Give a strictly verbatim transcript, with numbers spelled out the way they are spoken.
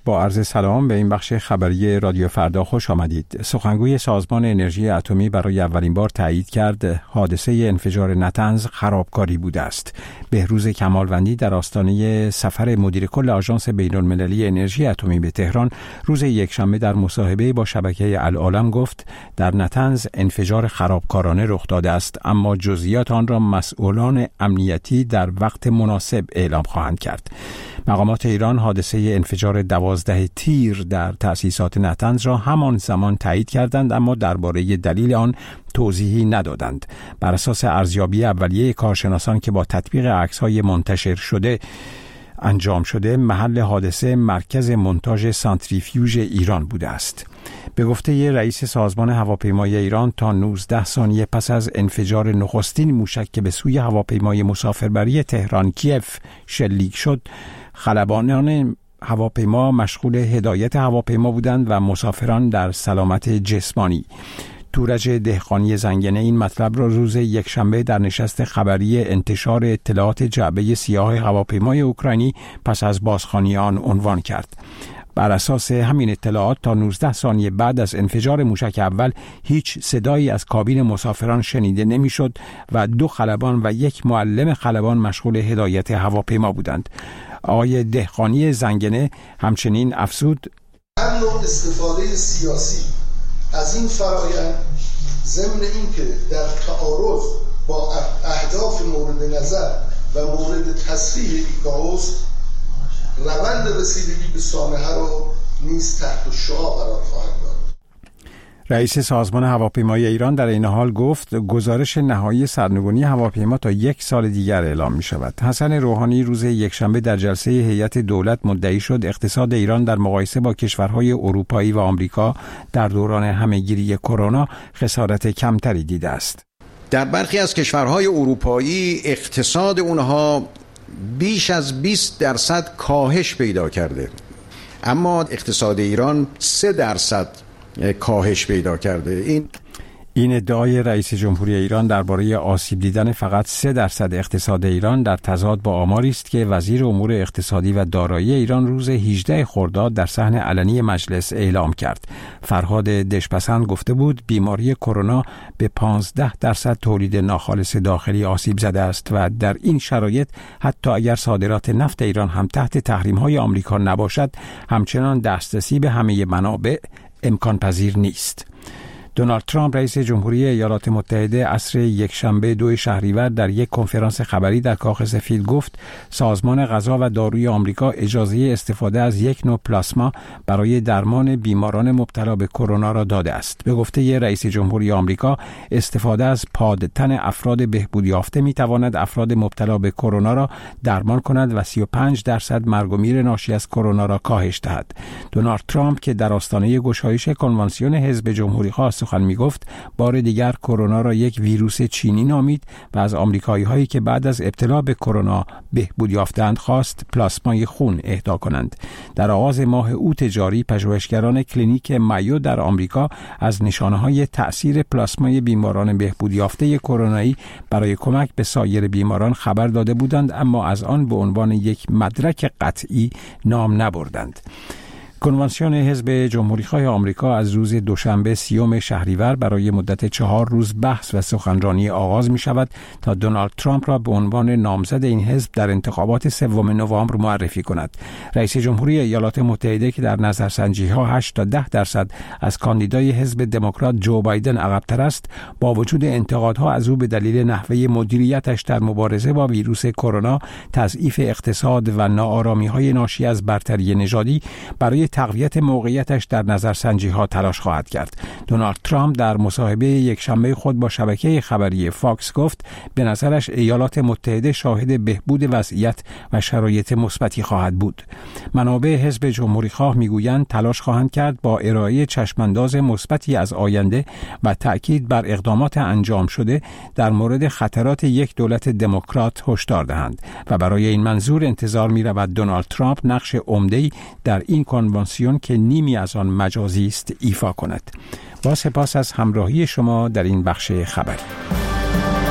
با عرض سلام به این بخش خبری رادیو فردا خوش آمدید. سخنگوی سازمان انرژی اتمی برای اولین بار تایید کرد حادثه انفجار نتنز خرابکاری بوده است. بهروز کمالوندی در آستانه سفر مدیر کل آژانس بین‌المللی انرژی اتمی به تهران روز یکشنبه در مصاحبه با شبکه العالم گفت در نتنز انفجار خرابکارانه رخ داده است، اما جزئیات آن را مسئولان امنیتی در وقت مناسب اعلام خواهند کرد. مقامات ایران حادثه انفجار دوازده تیر در تأسیسات نتنز را همان زمان تایید کردند، اما درباره دلیل آن توضیحی ندادند. بر اساس ارزیابی اولیه کارشناسان که با تطبیق عکس‌های منتشر شده انجام شده، محل حادثه مرکز مونتاژ سانتریفیوژ ایران بوده است. به گفته رئیس سازمان هواپیمایی ایران، تا نوزده ثانیه پس از انفجار نخستین موشک که به سوی هواپیمای مسافربری تهران کیف شلیک شد، خلبانان هواپیما مشغول هدایت هواپیما بودند و مسافران در سلامت جسمانی. تورج دهقانی زنگنه این مطلب را روز یکشنبه در نشست خبری انتشار اطلاعات جعبه سیاه هواپیمای اوکراینی پس از بازخوانی آن عنوان کرد. بر اساس همین اطلاعات تا نوزده ثانیه بعد از انفجار موشک اول هیچ صدایی از کابین مسافران شنیده نمیشد و دو خلبان و یک معلم خلبان مشغول هدایت هواپیما بودند. آقای دهقانی زنگنه همچنین افزود: هر نوع استفاده سیاسی از این فرایند ضمن اینکه در تعارض با اهداف مورد نظر و مورد تصریح ایکائوس روند رسیدگی به سانحه را نیز تحت شعاع قرار خواهد داد. رئیس سازمان هواپیمایی ایران در این حال گفت گزارش نهایی سرنگونی هواپیما تا یک سال دیگر اعلام می شود. حسن روحانی روز یکشنبه در جلسه هیئت دولت مدعی شد اقتصاد ایران در مقایسه با کشورهای اروپایی و آمریکا در دوران همهگیری کرونا خسارت کمتری دیده است. در برخی از کشورهای اروپایی اقتصاد اونها بیش از بیست درصد کاهش پیدا کرده، اما اقتصاد ایران سه درصد کاهش پیدا کرده. این این ادعای رئیس جمهوری ایران درباره آسیب دیدن فقط سه درصد اقتصاد ایران در تضاد با آماری است که وزیر امور اقتصادی و دارایی ایران روز هجدهم خرداد در صحن علنی مجلس اعلام کرد. فرهاد دشپسند گفته بود بیماری کرونا به پانزده درصد تولید ناخالص داخلی آسیب زده است و در این شرایط حتی اگر صادرات نفت ایران هم تحت تحریم‌های آمریکا نباشد، همچنان دسترسی به همه منابع امکان پذیر نیست. دونالد ترامپ رئیس جمهوری ایالات متحده عصر یکشنبه دو شهریور در یک کنفرانس خبری در کاخ سفید گفت سازمان غذا و داروی آمریکا اجازه استفاده از یک نوع پلاسما برای درمان بیماران مبتلا به کرونا را داده است. به گفته رئیس جمهوری آمریکا، استفاده از پادتن افراد بهبود یافته می تواند افراد مبتلا به کرونا را درمان کند و سی و پنج درصد مرگ و میر ناشی از کرونا را کاهش دهد. دونالد ترامپ که در آستانه گشایش کنوانسیون حزب جمهوری‌خواه سخن می گفت، بار دیگر کرونا را یک ویروس چینی نامید و از آمریکایی هایی که بعد از ابتلا به کرونا بهبود یافتند خواست پلاسمای خون اهدا کنند. در آغاز ماه اوت جاری پژوهشگران کلینیک مایو در آمریکا از نشانه های تأثیر پلاسمای بیماران بهبود یافته کرونایی برای کمک به سایر بیماران خبر داده بودند، اما از آن به عنوان یک مدرک قطعی نام نبردند. کنوانسیون حزب جمهوری‌خواه آمریکا از روز دوشنبه سیوم شهریور برای مدت چهار روز بحث و سخنرانی آغاز می شود تا دونالد ترامپ را به عنوان نامزد این حزب در انتخابات سوم نوامبر معرفی کند. رئیس جمهوری ایالات متحده که در نظرسنجی‌ها هشت تا ده درصد از کاندیدای حزب دموکرات جو بایدن عقب‌تر است، با وجود انتقادها از او به دلیل نحوه مدیریتش در مبارزه با ویروس کرونا، تضعیف اقتصاد و ناآرامی‌های ناشی از برتری نژادی، برای تقویت موقعیتش در نظرسنجی‌ها تلاش خواهد کرد. دونالد ترامپ در مصاحبه یکشنبه خود با شبکه خبری فاکس گفت به نظرش ایالات متحده شاهد بهبود وضعیت و شرایط مثبتی خواهد بود. منابع حزب جمهوری‌خواه میگویند تلاش خواهند کرد با ارائه چشمانداز مثبتی از آینده و تأکید بر اقدامات انجام شده در مورد خطرات یک دولت دموکرات هشدار دهند و برای این منظور انتظار می‌رود دونالد ترامپ نقش عمده‌ای در این کنوانسیون که نیمی از آن مجازی است ایفا کند. با سپاس از همراهی شما در این بخش خبری.